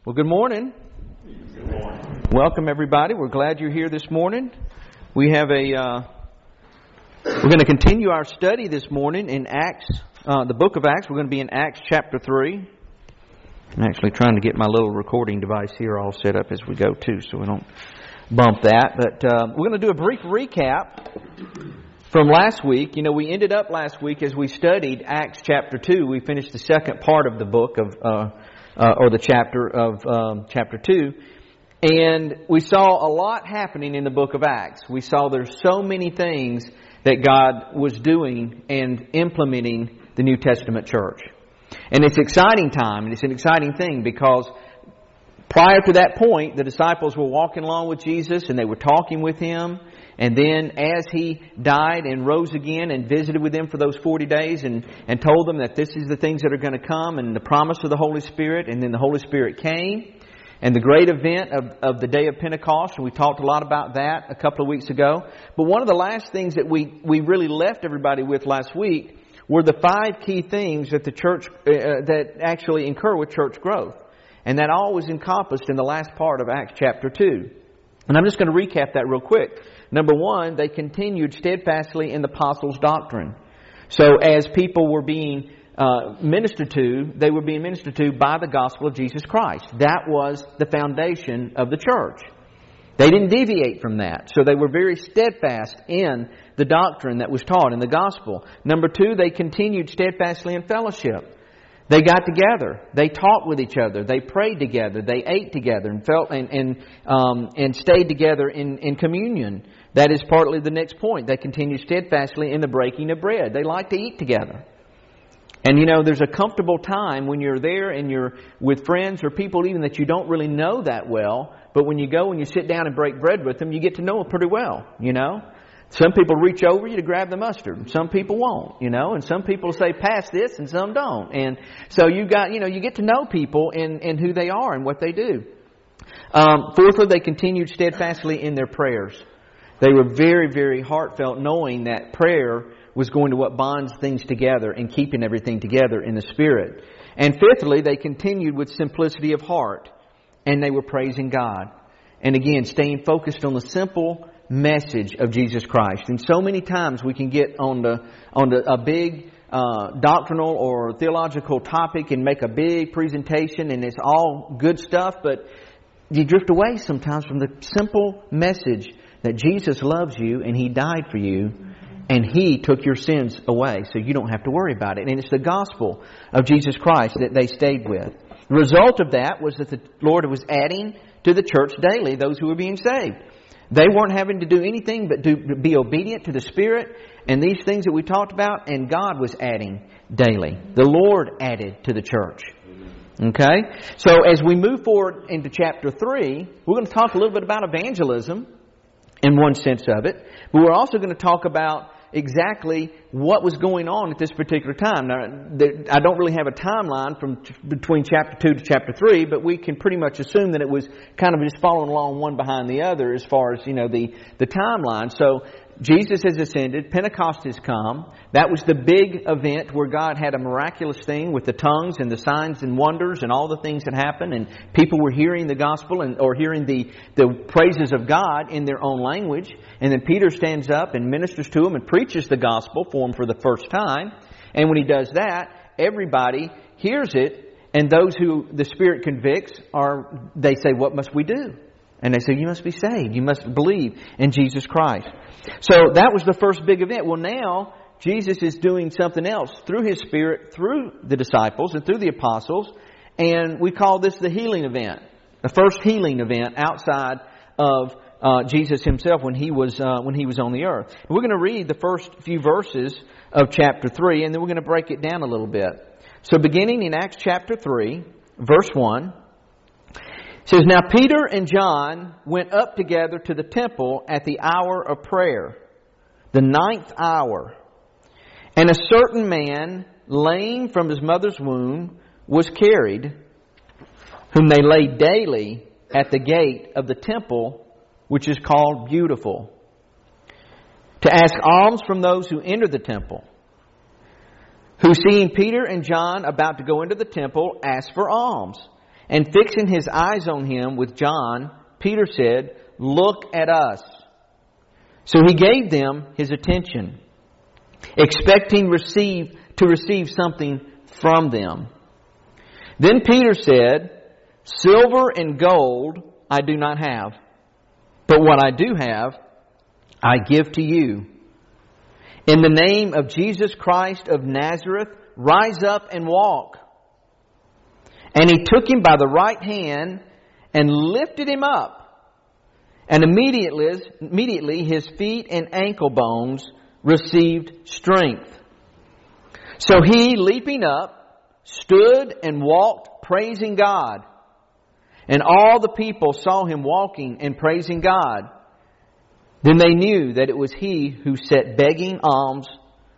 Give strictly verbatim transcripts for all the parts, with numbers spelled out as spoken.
Well, good morning. Good morning. Welcome, everybody. We're glad you're here this morning. We have a. Uh, we're going to continue our study this morning in Acts, uh, the book of Acts. We're going to be in Acts chapter three. I'm actually trying to get my little recording device here all set up as we go too, so we don't bump that. But uh, we're going to do a brief recap from last week. You know, we ended up last week as we studied Acts chapter two. We finished the second part of the book of. Uh, Uh, or the chapter of um, chapter two. And we saw a lot happening in the book of Acts. We saw there's so many things that God was doing and implementing the New Testament church. And it's an exciting time, and it's an exciting thing because prior to that point, the disciples were walking along with Jesus and they were talking with Him. And then as He died and rose again and visited with them for those forty days and, and told them that this is the things that are going to come and the promise of the Holy Spirit. And then the Holy Spirit came and the great event of, of the day of Pentecost. And we talked a lot about that a couple of weeks ago. But one of the last things that we, we really left everybody with last week were the five key things that the church, uh, that actually incur with church growth. And that all was encompassed in the last part of Acts chapter two. And I'm just going to recap that real quick. Number one, they continued steadfastly in the apostles' doctrine. So as people were being uh, ministered to, they were being ministered to by the gospel of Jesus Christ. That was the foundation of the church. They didn't deviate from that. So they were very steadfast in the doctrine that was taught in the gospel. Number two, they continued steadfastly in fellowship. They got together. They talked with each other. They prayed together. They ate together and felt and and um, and stayed together in, in communion. That is partly the next point. They continued steadfastly in the breaking of bread. They like to eat together. And you know, there's a comfortable time when you're there and you're with friends or people even that you don't really know that well. But when you go and you sit down and break bread with them, you get to know them pretty well. You know. Some people reach over you to grab the mustard. Some people won't, you know, and some people say, pass this, and some don't. And so you got, you know, you get to know people and, and who they are and what they do. Um, fourthly, they continued steadfastly in their prayers. They were very, very heartfelt, knowing that prayer was going to what bonds things together and keeping everything together in the Spirit. And fifthly, they continued with simplicity of heart, and they were praising God. And again, staying focused on the simple message of Jesus Christ. And so many times we can get on the on the, a big uh, doctrinal or theological topic and make a big presentation, and it's all good stuff, but you drift away sometimes from the simple message that Jesus loves you and He died for you and He took your sins away so you don't have to worry about it. And it's the gospel of Jesus Christ that they stayed with. The result of that was that the Lord was adding to the church daily those who were being saved. They weren't having to do anything but do, be obedient to the Spirit and these things that we talked about, and God was adding daily. The Lord added to the church. Okay? So as we move forward into chapter three, we're going to talk a little bit about evangelism in one sense of it, but we're also going to talk about exactly what was going on at this particular time. Now, I don't really have a timeline from between chapter two to chapter three, but we can pretty much assume that it was kind of just following along one behind the other as far as, you know, the, the timeline. So Jesus has ascended, Pentecost has come. That was the big event where God had a miraculous thing with the tongues and the signs and wonders and all the things that happened, and people were hearing the gospel and or hearing the, the praises of God in their own language. And then Peter stands up and ministers to them and preaches the gospel for them for the first time. And when he does that, everybody hears it, and those who the Spirit convicts are, they say, what must we do? And they say, you must be saved. You must believe in Jesus Christ. So that was the first big event. Well, now Jesus is doing something else through His Spirit, through the disciples and through the apostles. And we call this the healing event. The first healing event outside of uh, Jesus Himself when He was uh, when He was on the earth. And we're going to read the first few verses of chapter three, and then we're going to break it down a little bit. So beginning in Acts chapter three, verse one, it says, Now Peter and John went up together to the temple at the hour of prayer, the ninth hour. And a certain man, lame from his mother's womb, was carried, whom they laid daily at the gate of the temple, which is called Beautiful, to ask alms from those who enter the temple. Who, seeing Peter and John about to go into the temple, asked for alms. And fixing his eyes on him with John, Peter said, "Look at us." So he gave them his attention, expecting receive to receive something from them. Then Peter said, "Silver and gold I do not have, but what I do have, I give to you. In the name of Jesus Christ of Nazareth, rise up and walk." And he took him by the right hand and lifted him up. And immediately, immediately his feet and ankle bones received strength. So he, leaping up, stood and walked, praising God. And all the people saw him walking and praising God. Then they knew that it was he who sat begging alms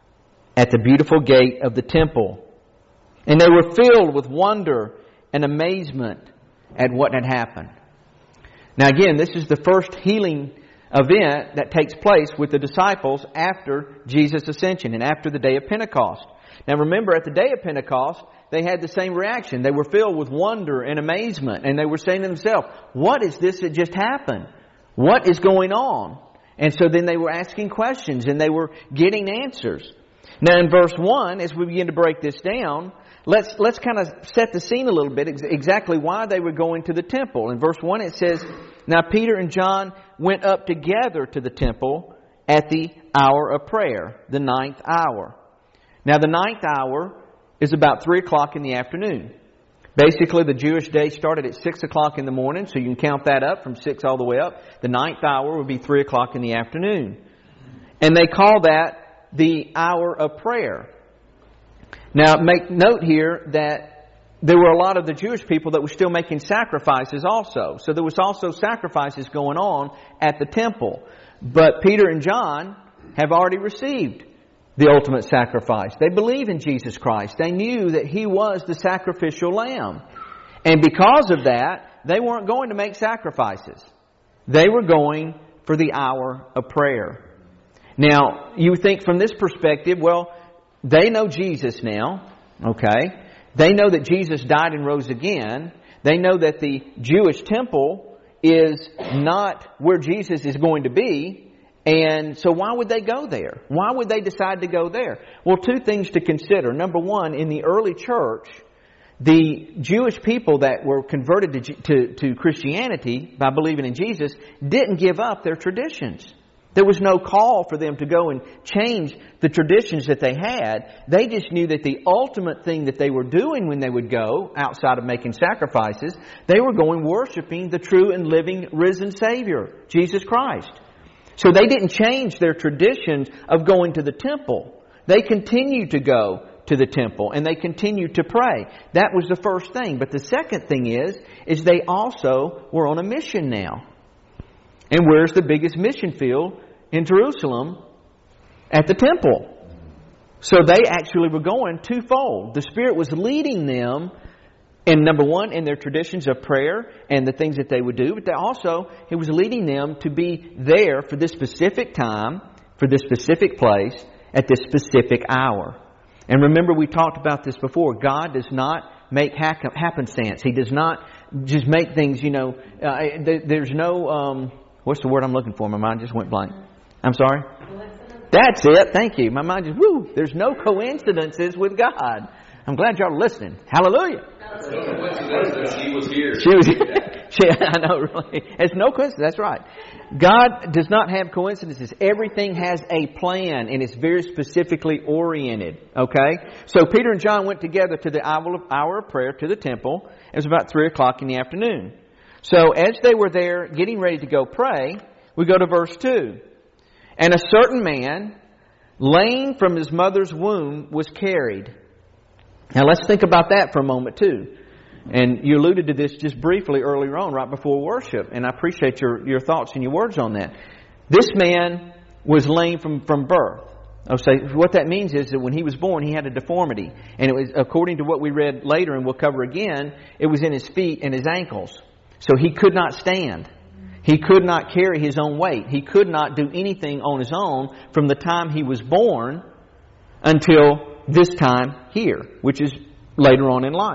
at the beautiful gate of the temple. And they were filled with wonder and amazement at what had happened. Now again, this is the first healing event that takes place with the disciples after Jesus' ascension and after the day of Pentecost. Now remember, at the day of Pentecost, they had the same reaction. They were filled with wonder and amazement. And they were saying to themselves, "What is this that just happened? What is going on?" And so then they were asking questions and they were getting answers. Now in verse one, as we begin to break this down, let's let's kind of set the scene a little bit, ex- exactly why they were going to the temple. In verse one it says, "Now Peter and John went up together to the temple at the hour of prayer," the ninth hour. Now the ninth hour is about three o'clock in the afternoon. Basically, the Jewish day started at six o'clock in the morning, so you can count that up from six all the way up. The ninth hour would be three o'clock in the afternoon. And they call that the hour of prayer. Now, make note here that there were a lot of the Jewish people that were still making sacrifices also. So there was also sacrifices going on at the temple. But Peter and John have already received the ultimate sacrifice. They believe in Jesus Christ. They knew that He was the sacrificial lamb. And because of that, they weren't going to make sacrifices. They were going for the hour of prayer. Now, you think from this perspective, well, they know Jesus now, okay? They know that Jesus died and rose again. They know that the Jewish temple is not where Jesus is going to be. And so why would they go there? Why would they decide to go there? Well, two things to consider. Number one, in the early church, the Jewish people that were converted to, to, to Christianity by believing in Jesus didn't give up their traditions. There was no call for them to go and change the traditions that they had. They just knew that the ultimate thing that they were doing when they would go, outside of making sacrifices, they were going worshiping the true and living risen Savior, Jesus Christ. So they didn't change their traditions of going to the temple. They continued to go to the temple and they continued to pray. That was the first thing. But the second thing is, is they also were on a mission now. And where's the biggest mission field in Jerusalem? At the temple. So they actually were going twofold. The Spirit was leading them, and number one, in their traditions of prayer and the things that they would do. But they also, He was leading them to be there for this specific time, for this specific place, at this specific hour. And remember, we talked about this before. God does not make happenstance. He does not just make things, you know, uh, there's no, um, what's the word I'm looking for? My mind just went blank. I'm sorry? That's it. Thank you. My mind just, woo. There's no coincidences with God. I'm glad y'all are listening. Hallelujah. She was here. She was here. She, I know, really. It's no coincidence. That's right. God does not have coincidences. Everything has a plan, and it's very specifically oriented. Okay? So Peter and John went together to the hour of, hour of prayer to the temple. It was about three o'clock in the afternoon. So as they were there getting ready to go pray, we go to verse two. "And a certain man, lame from his mother's womb, was carried." Now let's think about that for a moment too. And you alluded to this just briefly earlier on, right before worship. And I appreciate your, your thoughts and your words on that. This man was lame from, from birth. I'll say what that means is that when he was born, he had a deformity. And it was, according to what we read later and we'll cover again, it was in his feet and his ankles. So he could not stand. He could not carry his own weight. He could not do anything on his own from the time he was born until this time here, which is later on in life.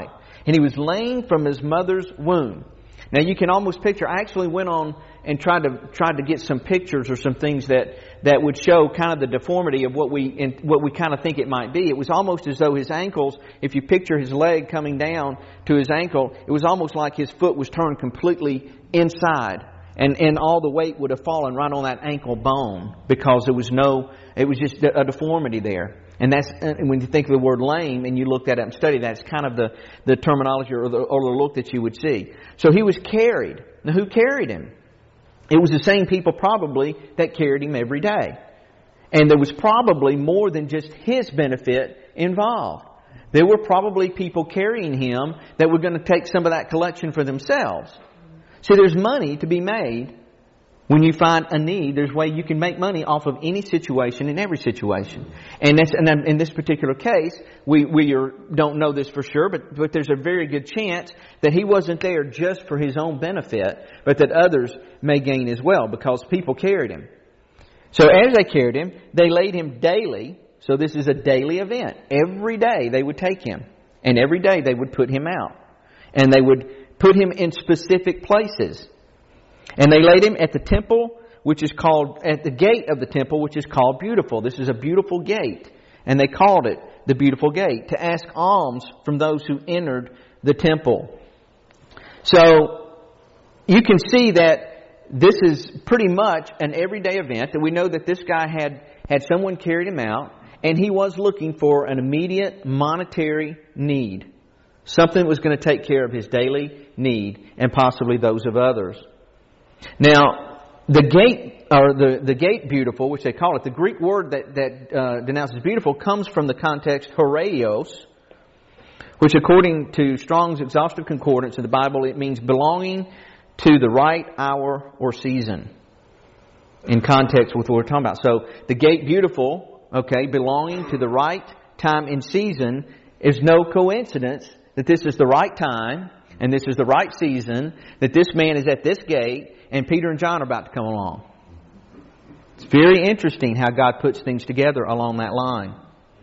And he was lame from his mother's womb. Now you can almost picture, I actually went on and tried to tried to get some pictures or some things that, that would show kind of the deformity of what we in, what we kind of think it might be. It was almost as though his ankles, if you picture his leg coming down to his ankle, it was almost like his foot was turned completely inside. And, and all the weight would have fallen right on that ankle bone because there was no, it was just a deformity there. And that's, and when you think of the word lame and you look that up and study that, it's kind of the, the terminology or the, or the look that you would see. So he was carried. Now who carried him? It was the same people probably that carried him every day. And there was probably more than just his benefit involved. There were probably people carrying him that were going to take some of that collection for themselves. See, there's money to be made when you find a need. There's a way you can make money off of any situation in every situation. And, that's, and in this particular case, we, we are, don't know this for sure, but, but there's a very good chance that he wasn't there just for his own benefit, but that others may gain as well because people carried him. So as they carried him, they laid him daily. So this is a daily event. Every day they would take him. And every day they would put him out. And they would put him in specific places. And they laid him at the temple, which is called, at the gate of the temple, which is called Beautiful. This is a beautiful gate. And they called it the Beautiful Gate, to ask alms from those who entered the temple. So, you can see that this is pretty much an everyday event. That we know that this guy had, had someone carried him out, and he was looking for an immediate monetary need. Something that was going to take care of his daily need and possibly those of others. Now, the gate, or the, the gate beautiful, which they call it, the Greek word that, that uh, denounces beautiful comes from the context horaios, which according to Strong's Exhaustive Concordance in the Bible, it means belonging to the right hour or season. In context with what we're talking about. So, the gate beautiful, okay, belonging to the right time and season, is no coincidence that this is the right time and this is the right season, that this man is at this gate and Peter and John are about to come along. It's very interesting how God puts things together along that line.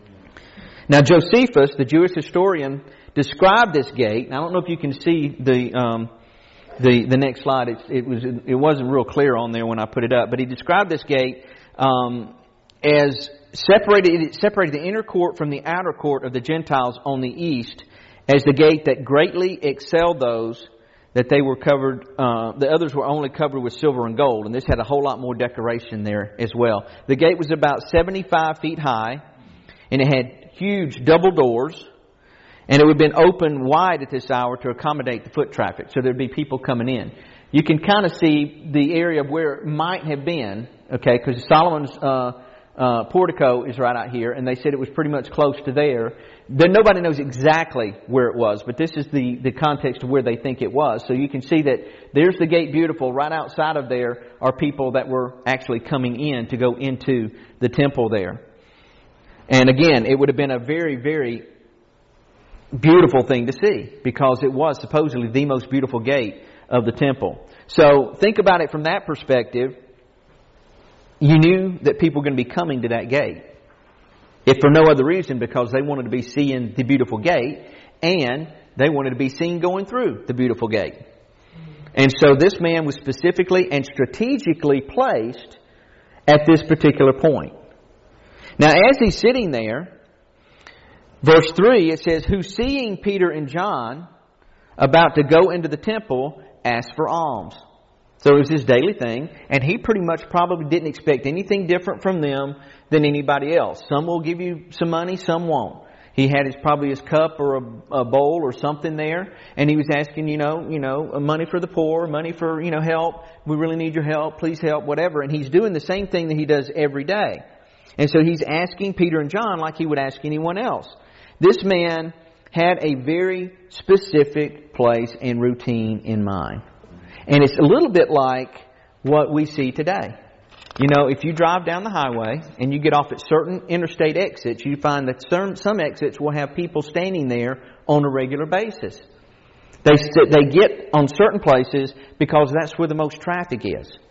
Now Josephus, the Jewish historian, described this gate. And I don't know if you can see the um, the the next slide. It, it was it wasn't real clear on there when I put it up, but he described this gate um, as separated. It separated the inner court from the outer court of the Gentiles on the east, as the gate that greatly excelled those that they were covered, uh, the others were only covered with silver and gold. And this had a whole lot more decoration there as well. The gate was about seventy-five feet high, and it had huge double doors, and it would have been open wide at this hour to accommodate the foot traffic. So there'd be people coming in. You can kind of see the area of where it might have been, okay, because Solomon's uh, uh, portico is right out here, and they said it was pretty much close to there. Then nobody knows exactly where it was, but this is the, the context of where they think it was. So you can see that there's the gate beautiful. Right outside of there are people that were actually coming in to go into the temple there. And again, it would have been a very, very beautiful thing to see, because it was supposedly the most beautiful gate of the temple. So think about it from that perspective. You knew that people were going to be coming to that gate. If for no other reason, because they wanted to be seeing the beautiful gate, and they wanted to be seen going through the beautiful gate. And so this man was specifically and strategically placed at this particular point. Now as he's sitting there, verse three, it says, who seeing Peter and John about to go into the temple, asked for alms. So it was his daily thing, and he pretty much probably didn't expect anything different from them than anybody else. Some will give you some money, some won't. He had his probably his cup or a, a bowl or something there, and he was asking, you know, you know, money for the poor, money for, you know, help. We really need your help. Please help, whatever. And he's doing the same thing that he does every day. And so he's asking Peter and John like he would ask anyone else. This man had a very specific place and routine in mind. And it's a little bit like what we see today. You know, if you drive down the highway and you get off at certain interstate exits, you find that some, some exits will have people standing there on a regular basis. They, they get on certain places because that's where the most traffic is.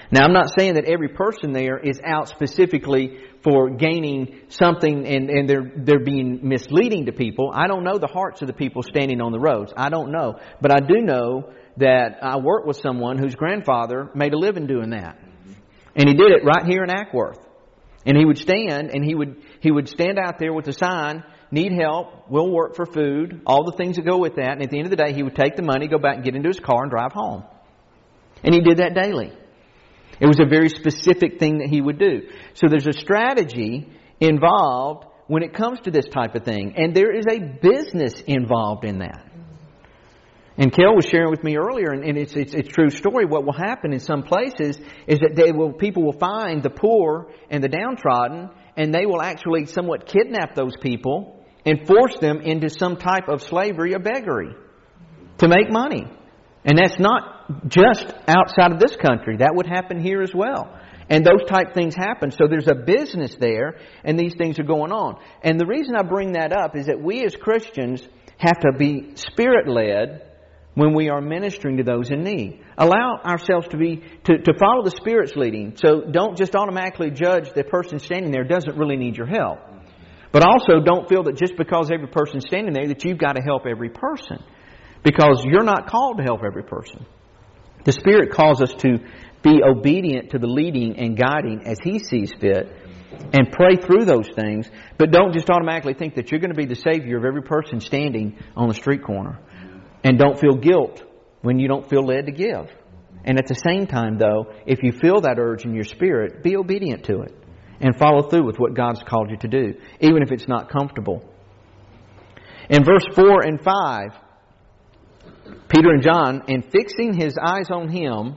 Now, I'm not saying that every person there is out specifically for gaining something and, and they're, they're being misleading to people. I don't know the hearts of the people standing on the roads. I don't know. But I do know that I worked with someone whose grandfather made a living doing that. And he did it right here in Ackworth. And he would stand and he would he would stand out there with a sign, need help, will work for food, all the things that go with that. And at the end of the day, he would take the money, go back and get into his car and drive home. And he did that daily. It was a very specific thing that he would do. So there's a strategy involved when it comes to this type of thing. And there is a business involved in that. And Kel was sharing with me earlier, and it's, it's, it's a true story. What will happen in some places is that they will, people will find the poor and the downtrodden, and they will actually somewhat kidnap those people and force them into some type of slavery or beggary to make money. And that's not just outside of this country. That would happen here as well. And those type things happen. So there's a business there, and these things are going on. And the reason I bring that up is that we as Christians have to be Spirit-led when we are ministering to those in need. Allow ourselves to be to, to follow the Spirit's leading. So don't just automatically judge the person standing there doesn't really need your help. But also don't feel that just because every person's standing there that you've got to help every person. Because you're not called to help every person. The Spirit calls us to be obedient to the leading and guiding as He sees fit and pray through those things. But don't just automatically think that you're going to be the Savior of every person standing on the street corner. And don't feel guilt when you don't feel led to give. And at the same time, though, if you feel that urge in your spirit, be obedient to it. And follow through with what God's called you to do, even if it's not comfortable. In verse four and five, Peter and John, and fixing his eyes on him,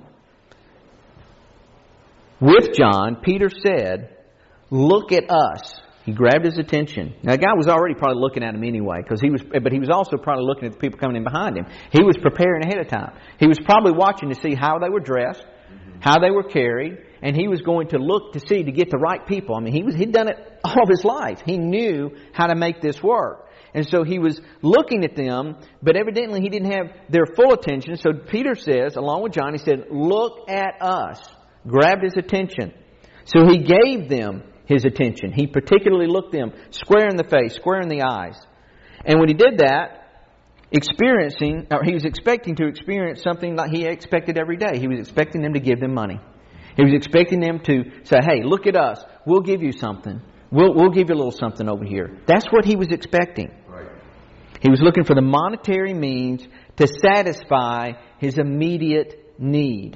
with John, Peter said, "Look at us." He grabbed his attention. Now, the guy was already probably looking at him anyway, because he was, but he was also probably looking at the people coming in behind him. He was preparing ahead of time. He was probably watching to see how they were dressed, how they were carried, and he was going to look to see to get the right people. I mean, he was he'd done it all of his life. He knew how to make this work. And so he was looking at them, but evidently he didn't have their full attention. So Peter says, along with John, he said, "Look at us." Grabbed his attention. So he gave them his attention. He particularly looked them square in the face, square in the eyes. And when he did that, experiencing, or he was expecting to experience something that he expected every day. He was expecting them to give them money. He was expecting them to say, "Hey, look at us. We'll give you something. We'll, we'll give you a little something over here." That's what he was expecting. Right. He was looking for the monetary means to satisfy his immediate need.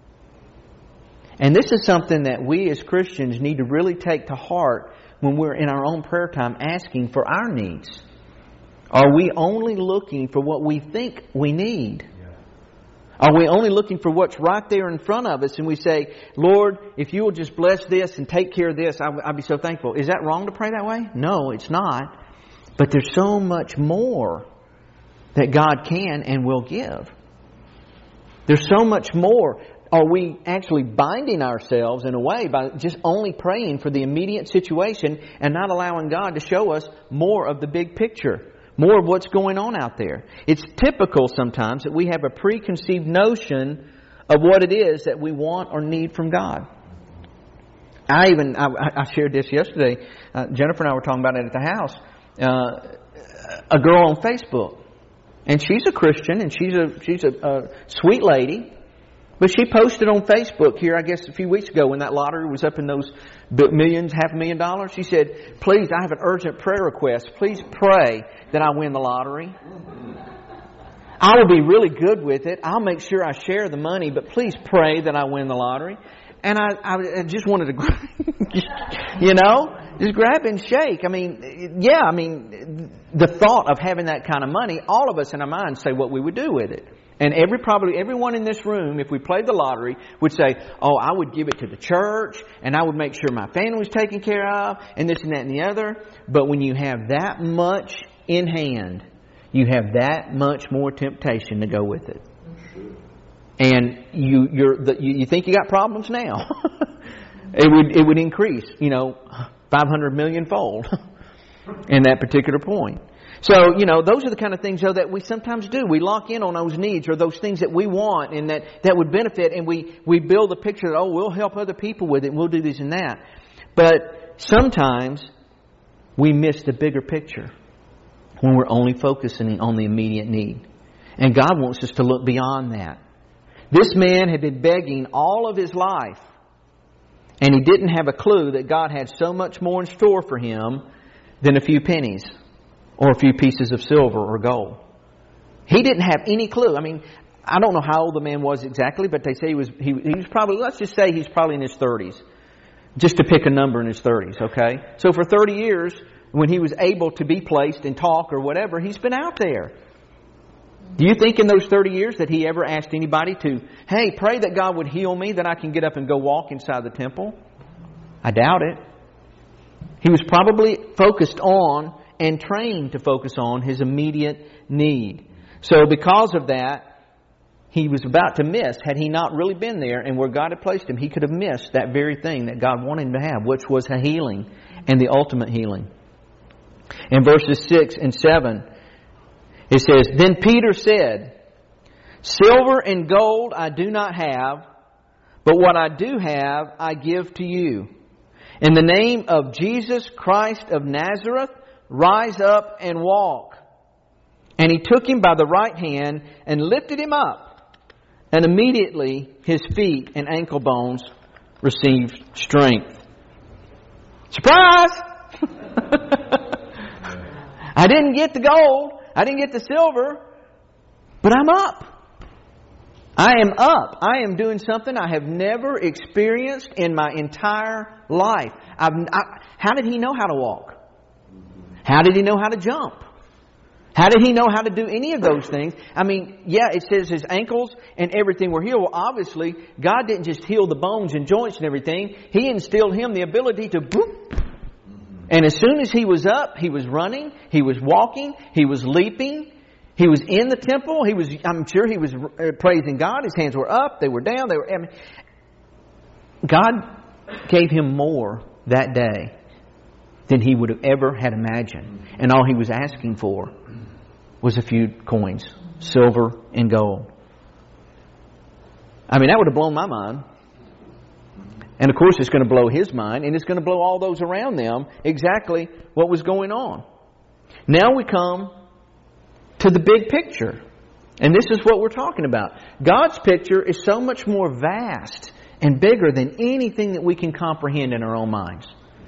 And this is something that we as Christians need to really take to heart when we're in our own prayer time asking for our needs. Are we only looking for what we think we need? Are we only looking for what's right there in front of us and we say, "Lord, if you will just bless this and take care of this, I'll, I'll be so thankful." Is that wrong to pray that way? No, it's not. But there's so much more that God can and will give. There's so much more. Are we actually binding ourselves in a way by just only praying for the immediate situation and not allowing God to show us more of the big picture, more of what's going on out there? It's typical sometimes that we have a preconceived notion of what it is that we want or need from God. I even, I, I shared this yesterday. Uh, Jennifer and I were talking about it at the house. Uh, a girl on Facebook. And she's a Christian and she's a, she's a, a sweet lady. But she posted on Facebook here, I guess a few weeks ago when that lottery was up in those millions, half a million dollars. She said, "Please, I have an urgent prayer request. Please pray that I win the lottery. I will be really good with it. I'll make sure I share the money, but please pray that I win the lottery." And I, I just wanted to, you know, just grab and shake. I mean, yeah, I mean, the thought of having that kind of money, all of us in our minds say what we would do with it. And every probably everyone in this room, if we played the lottery, would say, "Oh, I would give it to the church, and I would make sure my family was taken care of, and this and that and the other." But when you have that much in hand, you have that much more temptation to go with it. And you you're the, you, you think you got problems now. it would it would increase, you know, five hundred million fold in that particular point. So, you know, those are the kind of things, though, that we sometimes do. We lock in on those needs or those things that we want and that, that would benefit, and we, we build a picture that, oh, we'll help other people with it and we'll do this and that. But sometimes we miss the bigger picture when we're only focusing on the immediate need. And God wants us to look beyond that. This man had been begging all of his life, and he didn't have a clue that God had so much more in store for him than a few pennies or a few pieces of silver or gold. He didn't have any clue. I mean, I don't know how old the man was exactly, but they say he was he, he was probably, let's just say he's probably in his thirties. Just to pick a number, in his thirties, okay? So for thirty years, when he was able to be placed and talk or whatever, he's been out there. Do you think in those thirty years that he ever asked anybody to, hey, pray that God would heal me, that I can get up and go walk inside the temple? I doubt it. He was probably focused on and trained to focus on his immediate need. So because of that, he was about to miss, had he not really been there and where God had placed him, he could have missed that very thing that God wanted him to have, which was a healing and the ultimate healing. In verses six and seven, it says, Then Peter said, Silver and gold I do not have, but what I do have I give to you. In the name of Jesus Christ of Nazareth, rise up and walk. And he took him by the right hand and lifted him up. And immediately his feet and ankle bones received strength. Surprise! I didn't get the gold. I didn't get the silver. But I'm up. I am up. I am doing something I have never experienced in my entire life. I've, I, how did he know how to walk? How did he know how to jump? How did he know how to do any of those things? I mean, yeah, it says his ankles and everything were healed. Well, obviously, God didn't just heal the bones and joints and everything. He instilled him the ability to boop. And as soon as he was up, he was running, he was walking, he was leaping. He was in the temple. He was, I'm sure he was praising God. His hands were up, they were down, they were... I mean, God gave him more that day than he would have ever had imagined. And all he was asking for was a few coins, silver and gold. I mean, that would have blown my mind. And of course, it's going to blow his mind, and it's going to blow all those around them exactly what was going on. Now we come to the big picture. And this is what we're talking about. God's picture is so much more vast and bigger than anything that we can comprehend in our own minds.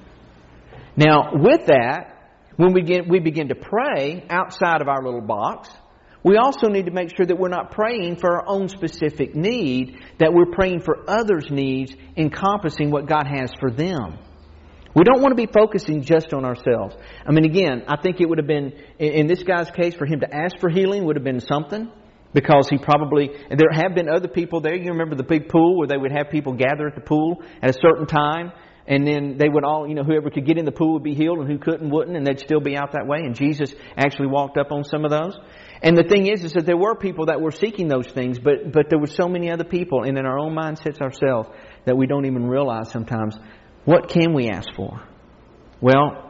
Now, with that, when we begin, we begin to pray outside of our little box, we also need to make sure that we're not praying for our own specific need, that we're praying for others' needs, encompassing what God has for them. We don't want to be focusing just on ourselves. I mean, again, I think it would have been, in this guy's case, for him to ask for healing would have been something. Because he probably, and there have been other people there. You remember the big pool where they would have people gather at the pool at a certain time. And then they would all, you know, whoever could get in the pool would be healed and who couldn't wouldn't. And they'd still be out that way. And Jesus actually walked up on some of those. And the thing is, is that there were people that were seeking those things. But, but there were so many other people. And in our own mindsets ourselves that we don't even realize sometimes. What can we ask for? Well,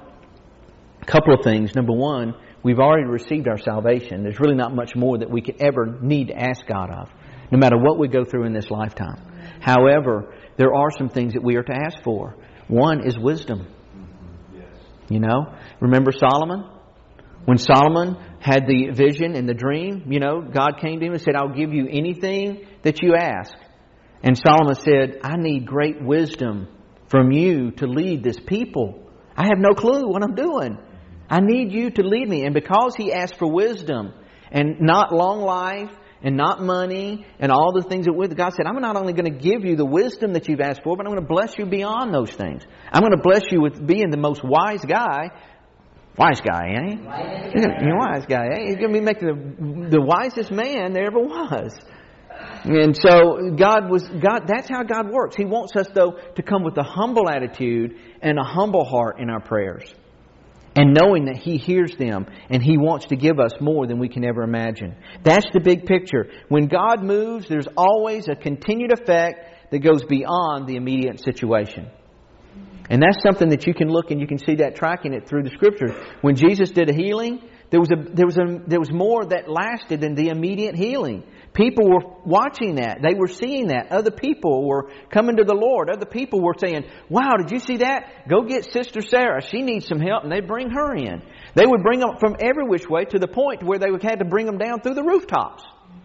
a couple of things. Number one, we've already received our salvation. There's really not much more that we could ever need to ask God of, no matter what we go through in this lifetime. However, there are some things that we are to ask for. One is wisdom. You know, remember Solomon? When Solomon had the vision and the dream, you know, God came to him and said, I'll give you anything that you ask. And Solomon said, I need great wisdom from you to lead this people. I have no clue what I'm doing. I need you to lead me. And because he asked for wisdom and not long life and not money and all the things that with God said, I'm not only going to give you the wisdom that you've asked for, but I'm going to bless you beyond those things. I'm going to bless you with being the most wise guy. Wise guy, eh? You're a wise guy, eh? He's going to be making the, the wisest man there ever was. And so God was God. That's how God works. He wants us, though, to come with a humble attitude and a humble heart in our prayers. And knowing that He hears them and He wants to give us more than we can ever imagine. That's the big picture. When God moves, there's always a continued effect that goes beyond the immediate situation. And that's something that you can look and you can see that tracking it through the Scriptures. When Jesus did a healing, There was a, there was a, there was more that lasted than the immediate healing. People were watching that. They were seeing that. Other people were coming to the Lord. Other people were saying, wow, did you see that? Go get Sister Sarah. She needs some help. And they bring her in. They would bring them from every which way to the point where they had to bring them down through the rooftops.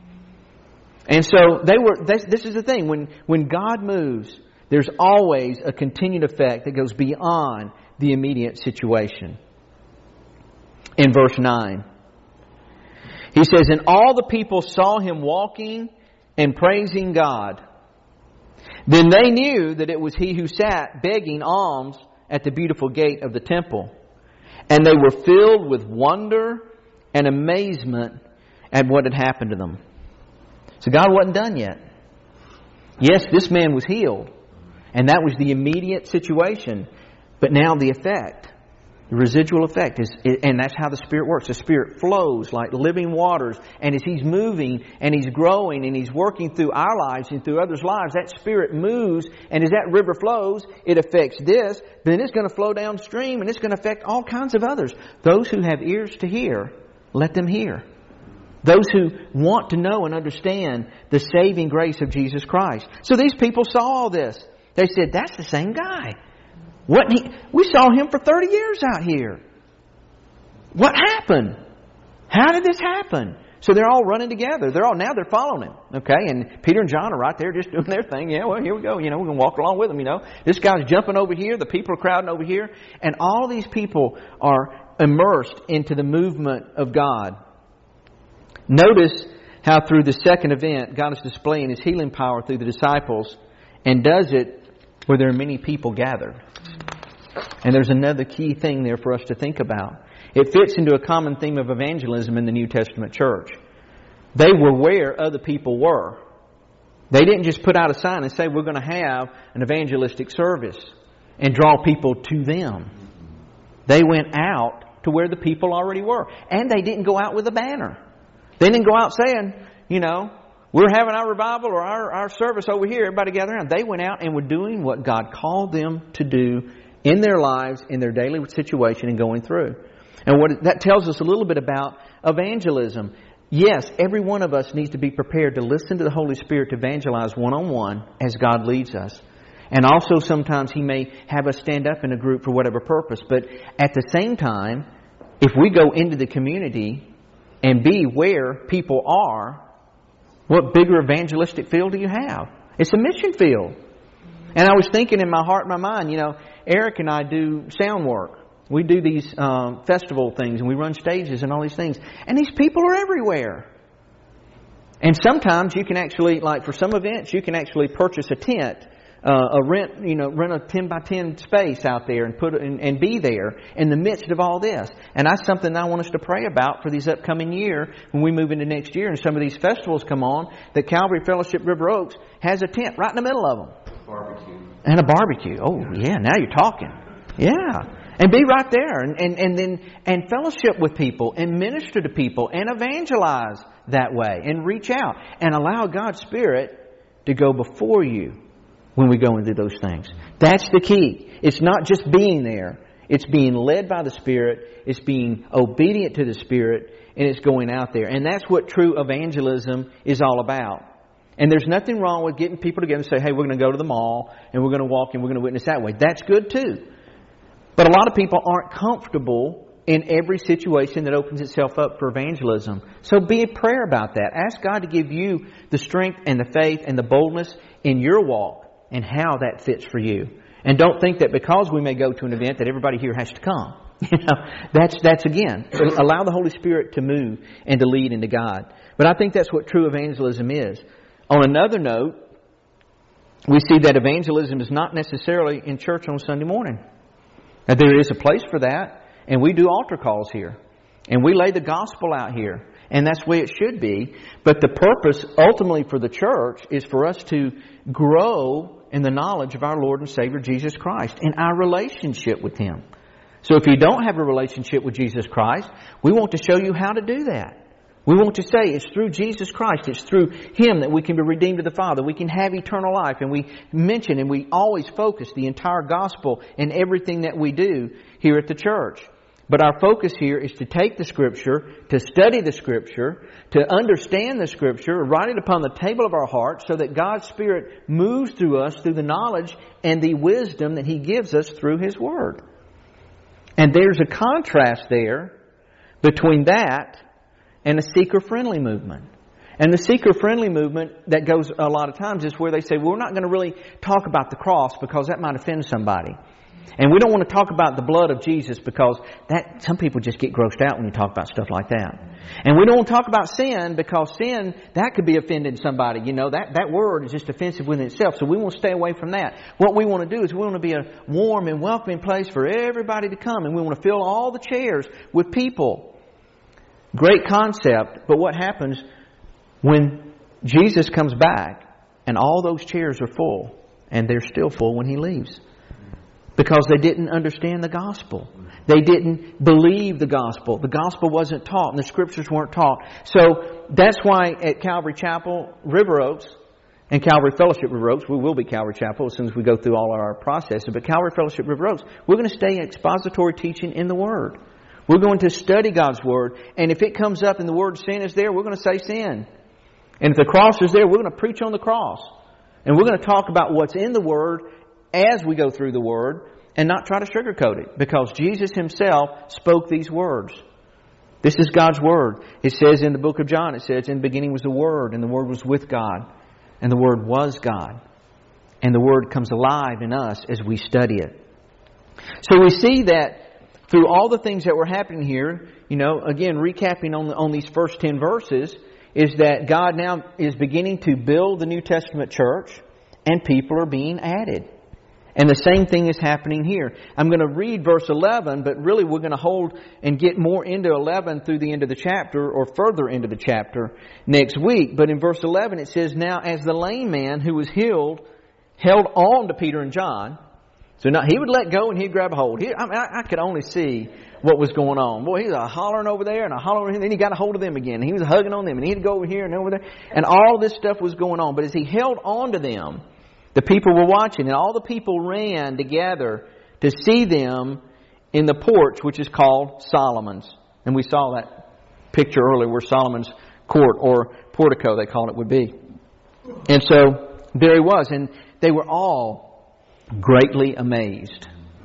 And so they were. This, this is the thing. When, when God moves, there's always a continued effect that goes beyond the immediate situation. In verse nine, he says, and all the people saw him walking and praising God. Then they knew that it was he who sat begging alms at the beautiful gate of the temple. And they were filled with wonder and amazement at what had happened to them. So God wasn't done yet. Yes, this man was healed. And that was the immediate situation. But now the effect, the residual effect, is, and that's how the Spirit works. The Spirit flows like living waters. And as He's moving and He's growing and He's working through our lives and through others' lives, that Spirit moves. And as that river flows, it affects this. Then it's going to flow downstream and it's going to affect all kinds of others. Those who have ears to hear, let them hear. Those who want to know and understand the saving grace of Jesus Christ. So these people saw all this. They said, that's the same guy. What he, we saw him for thirty years out here. What happened? How did this happen? So they're all running together. They're all now they're following him. Okay, and Peter and John are right there just doing their thing. Yeah, well, here we go. You know, we're going to walk along with them. You know, this guy's jumping over here. The people are crowding over here, and all these people are immersed into the movement of God. Notice how through the second event, God is displaying His healing power through the disciples, and does it where there are many people gathered. And there's another key thing there for us to think about. It fits into a common theme of evangelism in the New Testament church. They were where other people were. They didn't just put out a sign and say, we're going to have an evangelistic service and draw people to them. They went out to where the people already were. And they didn't go out with a banner. They didn't go out saying, you know, we're having our revival or our, our service over here. Everybody gather around. They went out and were doing what God called them to do in their lives, in their daily situation and going through. And what that tells us a little bit about evangelism. Yes, every one of us needs to be prepared to listen to the Holy Spirit to evangelize one-on-one as God leads us. And also sometimes He may have us stand up in a group for whatever purpose. But at the same time, if we go into the community and be where people are, what bigger evangelistic field do you have? It's a mission field. And I was thinking in my heart and my mind, you know, Eric and I do sound work. We do these um, festival things and we run stages and all these things. And these people are everywhere. And sometimes you can actually, like for some events, you can actually purchase a tent, uh, a rent, you know, rent a ten by ten space out there and put and, and be there in the midst of all this. And that's something I want us to pray about for these upcoming year when we move into next year and some of these festivals come on. That Calvary Fellowship River Oaks has a tent right in the middle of them. Barbecue. And a barbecue. Oh, yeah, now you're talking. Yeah. And be right there and, and, and then and fellowship with people and minister to people and evangelize that way and reach out and allow God's Spirit to go before you when we go into those things. That's the key. It's not just being there. It's being led by the Spirit. It's being obedient to the Spirit, and it's going out there. And that's what true evangelism is all about. And there's nothing wrong with getting people together and say, hey, we're going to go to the mall and we're going to walk and we're going to witness that way. That's good too. But a lot of people aren't comfortable in every situation that opens itself up for evangelism. So be in prayer about that. Ask God to give you the strength and the faith and the boldness in your walk and how that fits for you. And don't think that because we may go to an event that everybody here has to come. You know, that's that's again, allow the Holy Spirit to move and to lead into God. But I think that's what true evangelism is. On another note, we see that evangelism is not necessarily in church on Sunday morning. Now, there is a place for that, and we do altar calls here. And we lay the gospel out here. And that's the way it should be. But the purpose ultimately for the church is for us to grow in the knowledge of our Lord and Savior Jesus Christ and our relationship with Him. So if you don't have a relationship with Jesus Christ, we want to show you how to do that. We want to say it's through Jesus Christ, it's through Him that we can be redeemed to the Father. We can have eternal life. And we mention and we always focus the entire gospel in everything that we do here at the church. But our focus here is to take the Scripture, to study the Scripture, to understand the Scripture, write it upon the table of our hearts so that God's Spirit moves through us through the knowledge and the wisdom that He gives us through His Word. And there's a contrast there between that and a seeker-friendly movement. And the seeker-friendly movement that goes a lot of times is where they say, well, we're not going to really talk about the cross because that might offend somebody. And we don't want to talk about the blood of Jesus because that some people just get grossed out when you talk about stuff like that. And we don't want to talk about sin because sin, that could be offending somebody. You know, that, that word is just offensive within itself. So we want to stay away from that. What we want to do is we want to be a warm and welcoming place for everybody to come. And we want to fill all the chairs with people. Great concept. But what happens when Jesus comes back and all those chairs are full and they're still full when He leaves? Because they didn't understand the gospel. They didn't believe the gospel. The gospel wasn't taught and the Scriptures weren't taught. So that's why at Calvary Chapel, River Oaks, and Calvary Fellowship River Oaks, we will be Calvary Chapel as soon as we go through all of our processes, but Calvary Fellowship River Oaks, we're going to stay in expository teaching in the Word. We're going to study God's Word, and if it comes up and the word sin is there, we're going to say sin. And if the cross is there, we're going to preach on the cross. And we're going to talk about what's in the Word as we go through the Word and not try to sugarcoat it, because Jesus Himself spoke these words. This is God's Word. It says in the book of John, it says, in the beginning was the Word, and the Word was with God, and the Word was God. And the Word comes alive in us as we study it. So we see that through all the things that were happening here, you know, again, recapping on, the, on these first ten verses, is that God now is beginning to build the New Testament church, and people are being added. And the same thing is happening here. I'm going to read verse eleven, but really we're going to hold and get more into eleven through the end of the chapter, or further into the chapter next week. But in verse eleven it says, now as the lame man who was healed held on to Peter and John. So now he would let go and he'd grab a hold. He, I, mean, I, I could only see what was going on. Boy, he was a hollering over there and a hollering over here. Then he got a hold of them again. And he was hugging on them. And he'd go over here and over there. And all this stuff was going on. But as he held on to them, the people were watching. And all the people ran together to see them in the porch, which is called Solomon's. And we saw that picture earlier where Solomon's court, or portico they called it, would be. And so there he was. And they were all greatly amazed.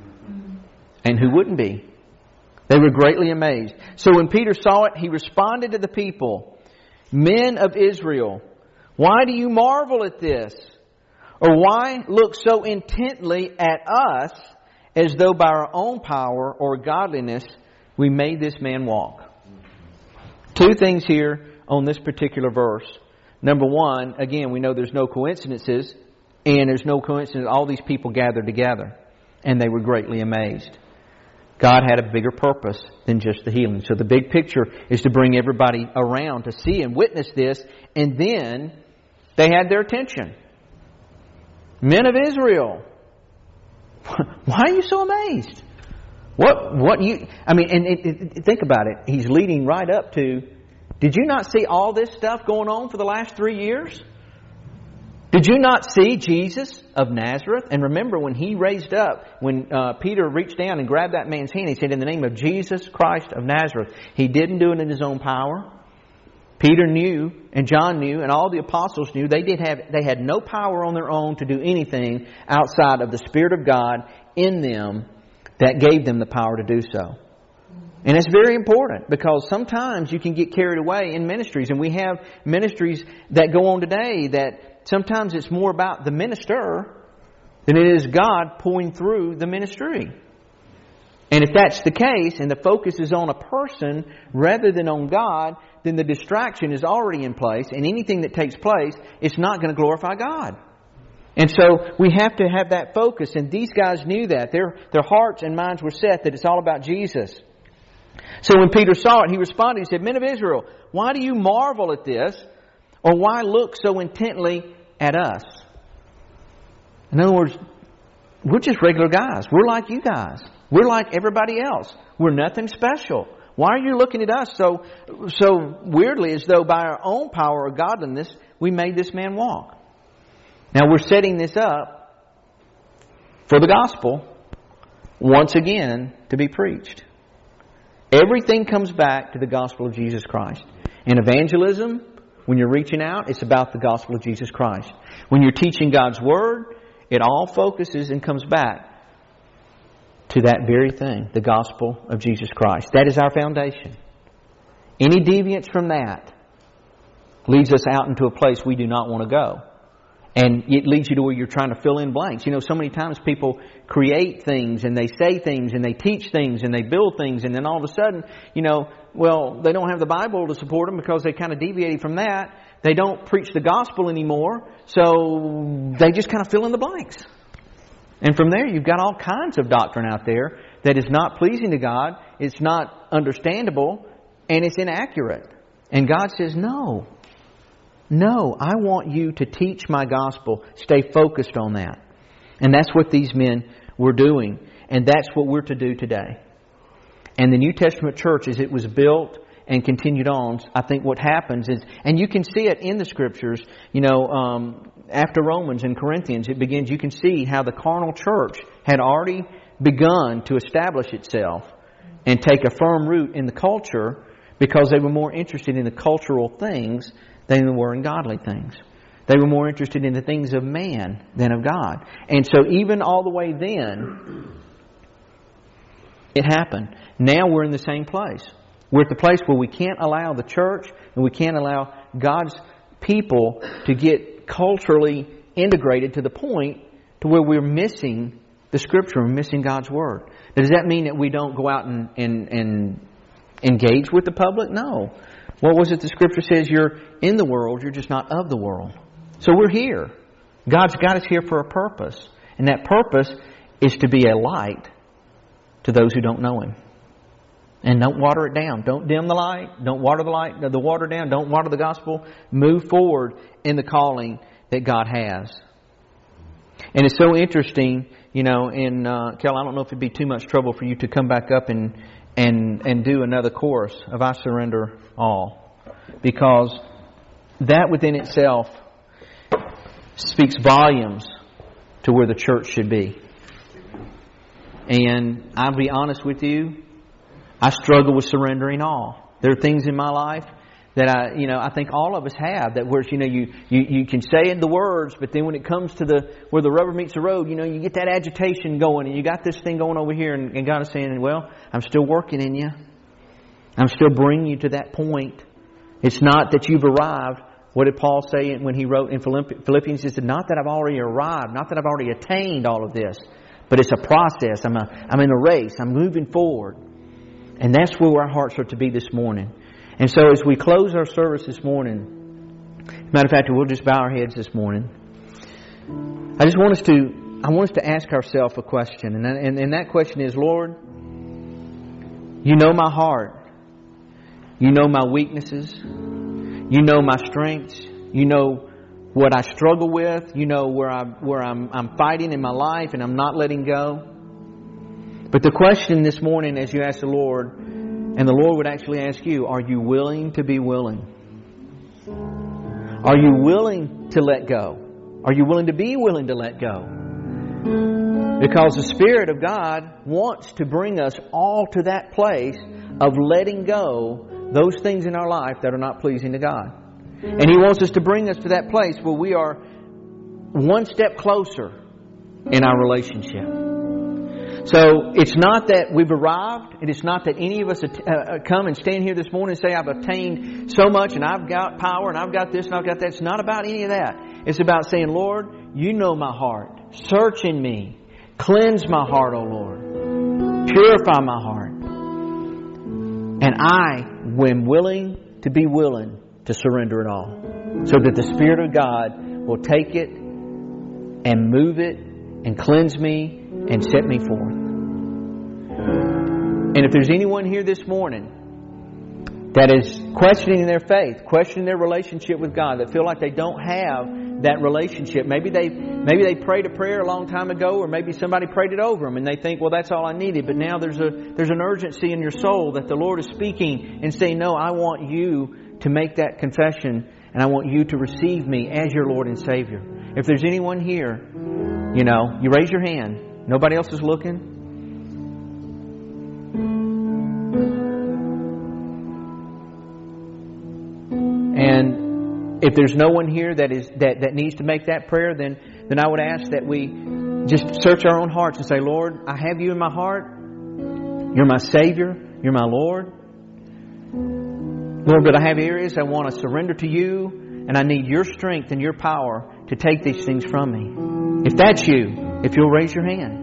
And who wouldn't be? They were greatly amazed. So when Peter saw it, he responded to the people, men of Israel, why do you marvel at this? Or why look so intently at us as though by our own power or godliness we made this man walk? Two things here on this particular verse. Number one, again, we know there's no coincidences. And there's no coincidence, all these people gathered together. And they were greatly amazed. God had a bigger purpose than just the healing. So the big picture is to bring everybody around to see and witness this. And then they had their attention. Men of Israel, why are you so amazed? What, what you, I mean, and it, it, think about it. He's leading right up to, did you not see all this stuff going on for the last three years? Did you not see Jesus of Nazareth? And remember when He raised up, when uh, Peter reached down and grabbed that man's hand, he said, in the name of Jesus Christ of Nazareth. He didn't do it in His own power. Peter knew, and John knew, and all the apostles knew, they did have they had no power on their own to do anything outside of the Spirit of God in them that gave them the power to do so. And it's very important, because sometimes you can get carried away in ministries. And we have ministries that go on today that sometimes it's more about the minister than it is God pouring through the ministry. And if that's the case, and the focus is on a person rather than on God, then the distraction is already in place, and anything that takes place, it's not going to glorify God. And so we have to have that focus, and these guys knew that. Their, their hearts and minds were set that it's all about Jesus. So when Peter saw it, he responded, he said, men of Israel, why do you marvel at this? Or why look so intently at us? In other words, we're just regular guys. We're like you guys. We're like everybody else. We're nothing special. Why are you looking at us so so weirdly, as though by our own power or godliness we made this man walk? Now we're setting this up for the gospel once again to be preached. Everything comes back to the gospel of Jesus Christ. In evangelism, when you're reaching out, it's about the gospel of Jesus Christ. When you're teaching God's Word, it all focuses and comes back to that very thing, the gospel of Jesus Christ. That is our foundation. Any deviance from that leads us out into a place we do not want to go. And it leads you to where you're trying to fill in blanks. You know, so many times people create things and they say things and they teach things and they build things, and then all of a sudden, you know, well, they don't have the Bible to support them because they kind of deviated from that. They don't preach the gospel anymore, so they just kind of fill in the blanks. And from there, you've got all kinds of doctrine out there that is not pleasing to God, it's not understandable, and it's inaccurate. And God says, no. No, I want you to teach my gospel. Stay focused on that. And that's what these men were doing. And that's what we're to do today. And the New Testament church, as it was built and continued on, I think what happens is, and you can see it in the Scriptures, you know, um, after Romans and Corinthians, it begins, you can see how the carnal church had already begun to establish itself and take a firm root in the culture because they were more interested in the cultural things than they were in godly things. They were more interested in the things of man than of God. And so even all the way then, it happened. Now we're in the same place. We're at the place where we can't allow the church and we can't allow God's people to get culturally integrated to the point to where we're missing the Scripture and missing God's Word. Now, does that mean that we don't go out and, and, and engage with the public? No. What was it the Scripture says? You're in the world, you're just not of the world. So we're here. God's got us here for a purpose. And that purpose is to be a light to those who don't know Him. And don't water it down. Don't dim the light. Don't water the light, the water down. Don't water the gospel. Move forward in the calling that God has. And it's so interesting, you know, in uh, Kel, I don't know if it'd be too much trouble for you to come back up and and and do another chorus of I Surrender All. Because that within itself speaks volumes to where the church should be. And I'll be honest with you, I struggle with surrendering all. There are things in my life that I, you know, I think all of us have, that where, you know, you, you, you can say in the words, but then when it comes to the, where the rubber meets the road, you know, you get that agitation going and you got this thing going over here, and, and God is saying, well, I'm still working in you. I'm still bringing you to that point. It's not that you've arrived. What did Paul say when he wrote in Philippians? He said, not that I've already arrived, not that I've already attained all of this, but it's a process. I'm, a, I'm in a race. I'm moving forward. And that's where our hearts are to be this morning. And so as we close our service this morning, matter of fact, we'll just bow our heads this morning. I just want us to, I want us to ask ourselves a question. And, and, and that question is, Lord, You know my heart. You know my weaknesses. You know my strengths. You know what I struggle with. You know where I where I'm I'm fighting in my life and I'm not letting go. But the question this morning, as you ask the Lord, and the Lord would actually ask you, are you willing to be willing? Are you willing to let go? Are you willing to be willing to let go? Because the Spirit of God wants to bring us all to that place of letting go those things in our life that are not pleasing to God. And He wants us to bring us to that place where we are one step closer in our relationship. So it's not that we've arrived, and it's not that any of us uh, come and stand here this morning and say, I've obtained so much and I've got power and I've got this and I've got that. It's not about any of that. It's about saying, Lord, You know my heart. Search in me. Cleanse my heart, O Lord. Purify my heart. And I am willing to be willing to surrender it all. So that the Spirit of God will take it and move it and cleanse me and set me forth. And if there's anyone here this morning that is questioning their faith, questioning their relationship with God, that feel like they don't have that relationship, maybe they maybe they prayed a prayer a long time ago, or maybe somebody prayed it over them and they think, well, that's all I needed. But now there's a there's an urgency in your soul that the Lord is speaking and saying, no, I want you to make that confession, and I want you to receive me as your Lord and Savior. If there's anyone here, you know, you raise your hand. Nobody else is looking. if there's no one here that is that, that needs to make that prayer, then then I would ask that we just search our own hearts and say, Lord, I have You in my heart. You're my Savior. You're my Lord. Lord, but I have areas I want to surrender to You, and I need Your strength and Your power to take these things from me. If that's you, if you'll raise your hand.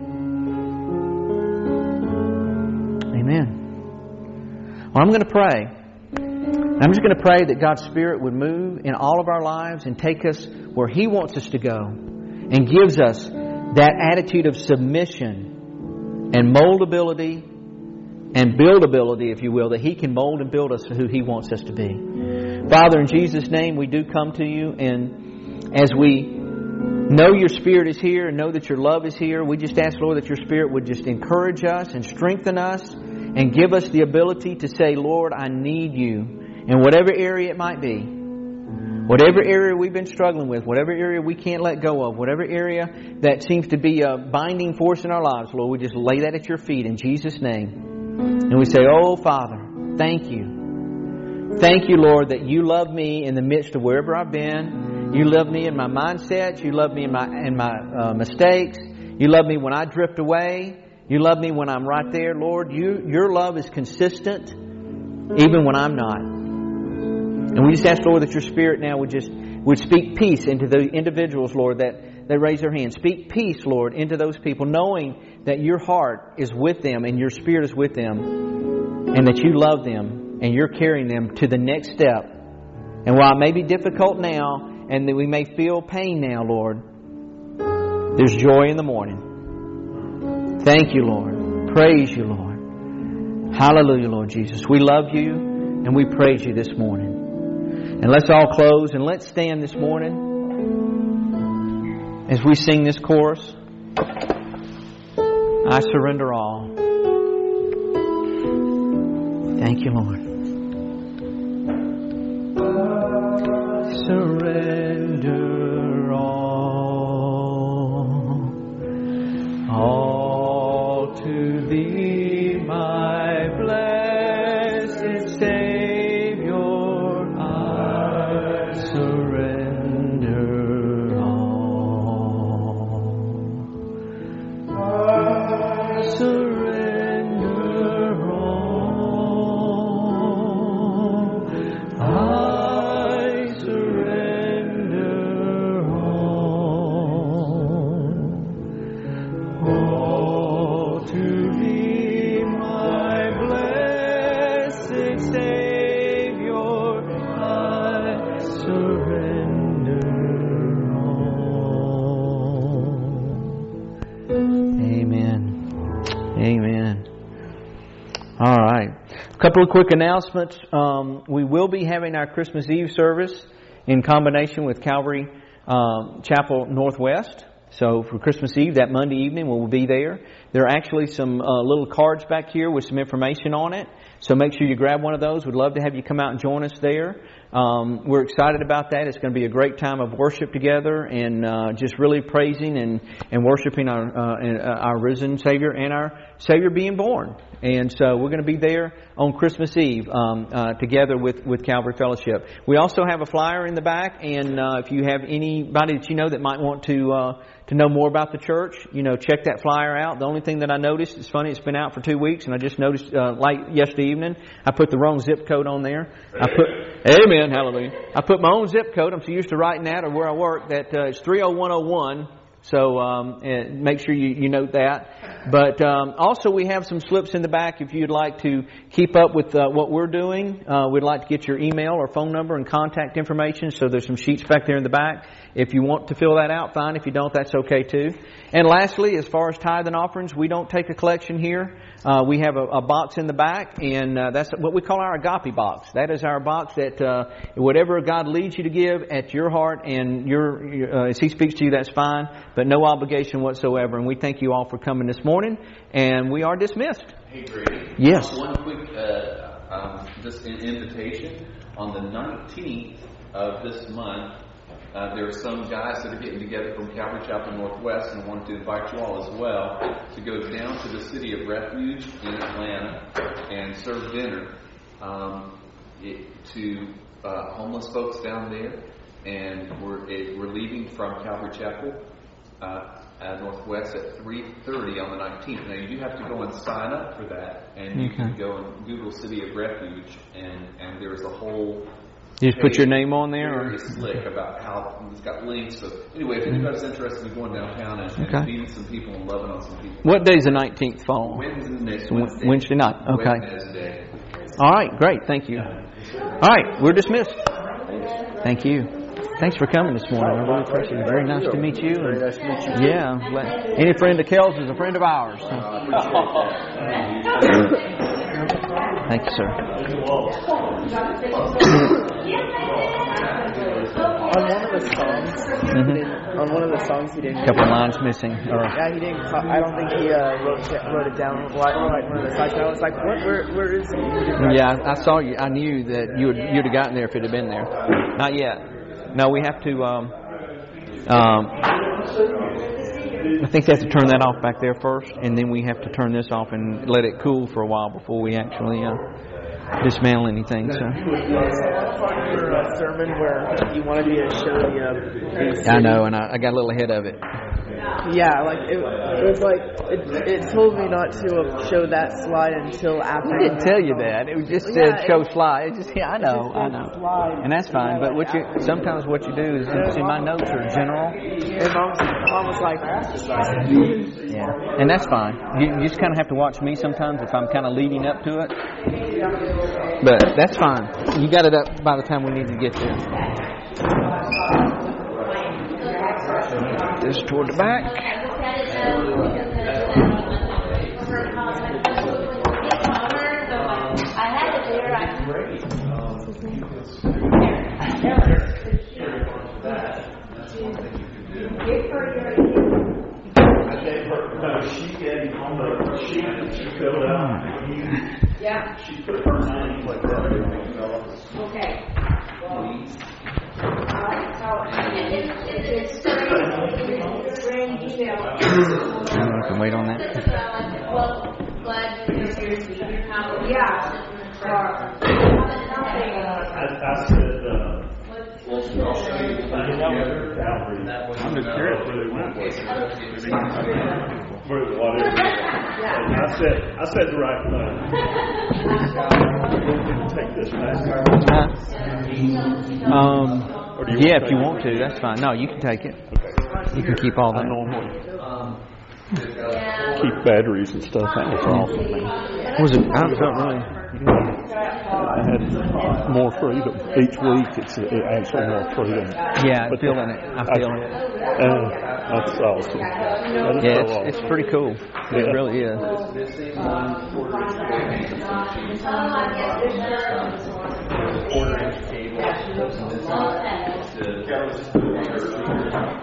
Amen. Well, I'm going to pray. I'm just going to pray that God's Spirit would move in all of our lives and take us where He wants us to go, and gives us that attitude of submission and moldability and buildability, if you will, that He can mold and build us to who He wants us to be. Father, in Jesus' name, we do come to You, and as we know Your Spirit is here and know that Your love is here, we just ask, Lord, that Your Spirit would just encourage us and strengthen us and give us the ability to say, Lord, I need You in whatever area it might be. Whatever area we've been struggling with, whatever area we can't let go of, whatever area that seems to be a binding force in our lives, Lord, we just lay that at Your feet in Jesus' name. And we say, oh, Father, thank You. Thank You, Lord, that You love me in the midst of wherever I've been. You love me in my mindsets. You love me in my in my uh, mistakes. You love me when I drift away. You love me when I'm right there. Lord, you Your love is consistent even when I'm not. And we just ask, Lord, that Your Spirit now would just would speak peace into the individuals, Lord, that, that raise their hands. Speak peace, Lord, into those people, knowing that Your heart is with them and Your Spirit is with them, and that You love them and You're carrying them to the next step. And while it may be difficult now and that we may feel pain now, Lord, there's joy in the morning. Thank You, Lord. Praise You, Lord. Hallelujah, Lord Jesus. We love You and we praise You this morning. And let's all close and let's stand this morning as we sing this chorus. I surrender all. Thank You, Lord. Surrender all, all to Thee, my blessed Savior. I surrender all. I surrender all. I surrender all. All to Thee, my blessed Savior. I surrender all. Amen. Amen. All right. A couple of quick announcements. Um, we will be having our Christmas Eve service in combination with Calvary um, Chapel Northwest. So for Christmas Eve, that Monday evening, we'll be there. There are actually some uh, little cards back here with some information on it. So make sure you grab one of those. We'd love to have you come out and join us there. Um, we're excited about that. It's going to be a great time of worship together and uh, just really praising and, and worshiping our uh, our risen Savior and our Savior being born. And so we're going to be there on Christmas Eve um, uh, together with, with Calvary Fellowship. We also have a flyer in the back, and uh, if you have anybody that you know that might want to uh, to know more about the church, you know, check that flyer out. The only thing that I noticed, it's funny, it's been out for two weeks, and I just noticed uh, late yesterday evening, I put the wrong zip code on there. I put, amen, hallelujah. I put my own zip code. I'm so used to writing that or where I work that uh, it's three oh one oh one. So um, make sure you, you note that. But um, also we have some slips in the back if you'd like to keep up with uh, what we're doing. Uh, we'd like to get your email or phone number and contact information. So there's some sheets back there in the back. If you want to fill that out, fine. If you don't, that's okay too. And lastly, as far as tithe and offerings, we don't take a collection here. Uh, we have a, a box in the back, and uh, that's what we call our agape box. That is our box that uh, whatever God leads you to give at your heart and your, uh, as He speaks to you, that's fine, but no obligation whatsoever. And we thank you all for coming this morning, and we are dismissed. Hey, Grady. Yes. One quick uh, um, just an invitation. On the nineteenth of this month, Uh, there are some guys that are getting together from Calvary Chapel Northwest, and I wanted to invite you all as well to go down to the City of Refuge in Atlanta and serve dinner um, it, to uh, homeless folks down there. and we're it, we're leaving from Calvary Chapel uh, at Northwest at three thirty on the nineteenth. Now you do have to go and sign up for that, and you Okay. can go and Google City of Refuge, and and there's a whole You just put your name on there, very or slick about how it's got links. So anyway, if anybody's interested in going downtown and, and Okay. meeting some people and loving on some people, what day's the nineteenth fall? Wednesday next Wed- Wednesday. Wednesday night. Okay. Wednesday. All right, great. Thank you. All right, we're dismissed. Thank you. Thanks for coming this morning. I really appreciate it. Very nice to meet you. Very nice to meet you. Yeah. I'm glad- Any friend of Kel's is a friend of ours. so. Thank you, sir. On one of the songs, Mhm. he didn't, on one of the songs he didn't. A couple of lines missing. Or, Yeah, he didn't. ca- I don't think he uh, wrote it, wrote it down like, like one of the songs. I was like, what? Where, where is he? He didn't write yeah, it. I saw you. I knew that you would you'd have gotten there if it had been there. Not yet. No, we have to. Um, um, I think they have to turn that off back there first, and then we have to turn this off and let it cool for a while before we actually uh, dismantle anything. So. Your uh, sermon where you wanted me to show the. Uh, the I know, and I, I got a little ahead of it. Yeah, like it, it was like it, it told me not to uh, show that slide until after. I didn't tell you that. It just Yeah, said it- show slide. It just yeah, I know, just I said know, slide. and that's fine. But what you sometimes what you do is you see my notes are general. And mom, mom was like, Yeah, and that's fine. You, you just kind of have to watch me sometimes if I'm kind of leading up to it. But that's fine. You got it up by the time we need to get there. This toward the back. No, she did on the sheet that she filled out. Yeah. She put her name like that. Okay. Alright, so it, it, it's it's strange email. I can wait on that. Well, glad you're here to speak. Yeah. I, I said, uh, I'm just curious where they went with it. Where, whatever. And I said, I said the right thing. Take this back. Uh, um, Or do you yeah, want if to you take want to, that's fine. No, you can take it. Okay. You can keep all I that. normally keep batteries and stuff out off of me. Was it? I felt really. I had more freedom. Each week it's uh, actually more freedom. Yeah, I'm But feeling it. I'm feeling it. Uh, that's awesome. That is Yeah, so it's, awesome. it's pretty cool. It Yeah. really is. Missing one quarter inch quarter inch cable.